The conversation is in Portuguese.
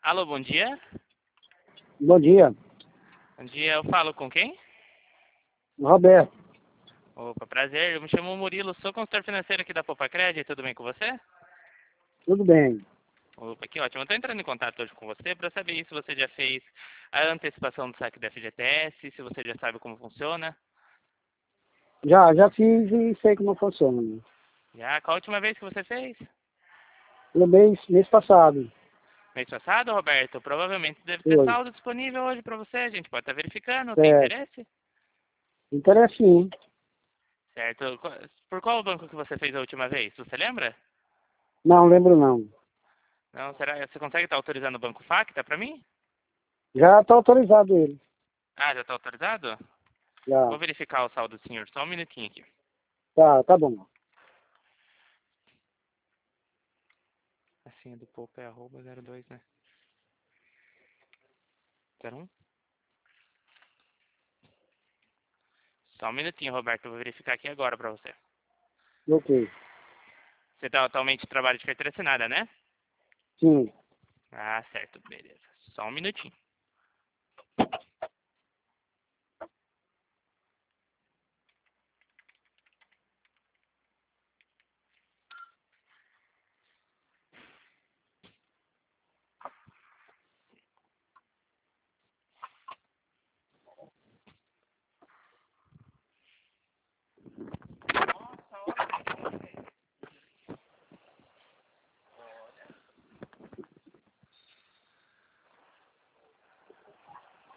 Alô, bom dia. Bom dia, Bom dia, eu falo com quem? Roberto. Opa, prazer. Eu me chamo Murilo, sou consultor financeiro aqui da Poupa Crédito. Tudo bem com você? Tudo bem? Opa, que ótimo. Eu estou entrando em contato hoje com você para saber se você já fez a antecipação do saque da FGTS, se você já sabe como funciona. Já fiz e sei como funciona. Já, qual a última vez que você fez? No mês passado. Mês passado, Roberto? Provavelmente deve ter Foi. saldo disponível hoje para você. A gente pode estar verificando. Tem Certo. interesse? Interessa sim. Certo. Por qual banco que você fez a última vez? Você lembra? Não lembro não. Não, será? Você consegue estar autorizando o Banco Facta para mim? Já está autorizado ele. Ah, já está autorizado? Já. Vou verificar o saldo do senhor, só um minutinho aqui. Tá bom. A senha do Poupa é arroba 02, né? 01? Só um minutinho, Roberto, eu vou verificar aqui agora pra você. Ok. Você tá atualmente em trabalho de carteira assinada, né? Sim. Ah, certo, beleza. Só um minutinho.